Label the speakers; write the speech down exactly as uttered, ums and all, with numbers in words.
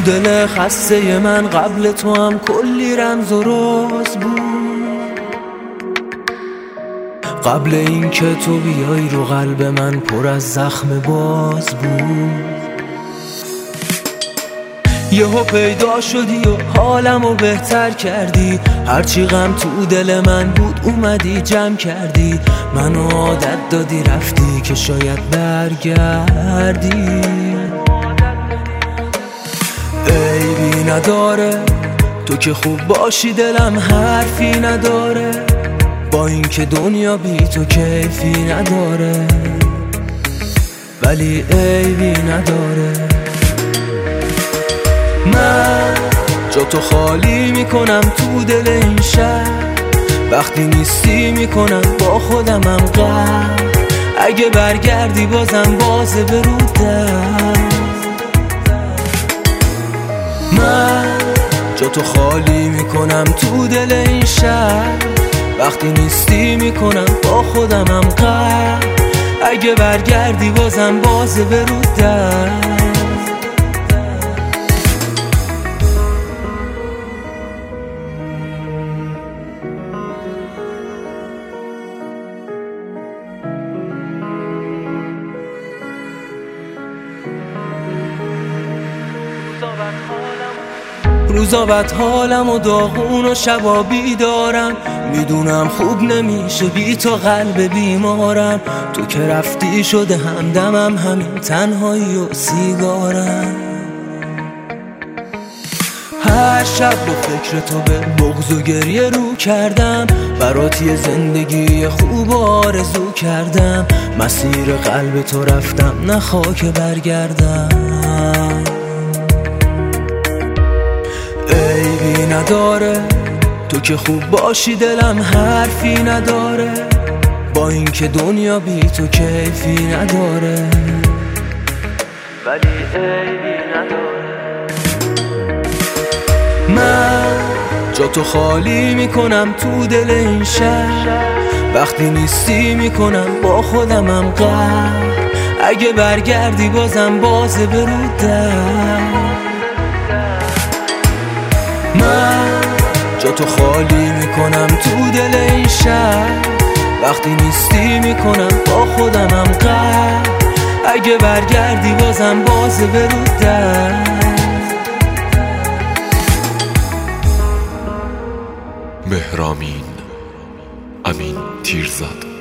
Speaker 1: دل خسته من قبل تو هم کلی رمز و راز بود، قبل این که تو بیای رو قلب من پر از زخم باز بود. یهو پیدا شدی و حالمو بهتر کردی، هرچی غم تو دل من بود اومدی جمع کردی، منو عادت دادی رفتی که شاید برگردی. عیبی نداره تو که خوب باشی، دلم حرفی نداره، با این که دنیا بی تو کیفی نداره، ولی عیبی نداره. من جا تو خالی میکنم تو دل این شهر، وقتی نیستی میکنم با خودمم غر، اگه برگردی بازم بازه برودم. من جا تو خالی میکنم تو دل این شهر، وقتی نیستی میکنم با خودمم غر، اگه برگردی بازم بازه برودم. روزا بد حالم و داغون و شبا بیدارم، میدونم خوب نمیشه بی تو قلب بیمارم، تو که رفتی شده همدمم همین تنهایی و سیگارم. هر شب با فکر تو به بغض و گریه رو کردم، برات یه زندگی خوب و آرزو کردم، مسیر قلب تو رفتم نخوا که برگردم. عیبی نداره تو که خوب باشی، دلم حرفی نداره، با این که دنیا بی تو کیفی نداره، ولی عیبی نداره. من جا تو خالی میکنم تو دل این شهر، وقتی نیستی میکنم با خودمم غر، اگه برگردی بازم بازه برودم. من جا تو خالی میکنم تو دل این شهر، وقتی نیستی میکنم با خودمم غر، اگه برگردی بازم بازه برودم.
Speaker 2: مهرامین امین تیرزاد.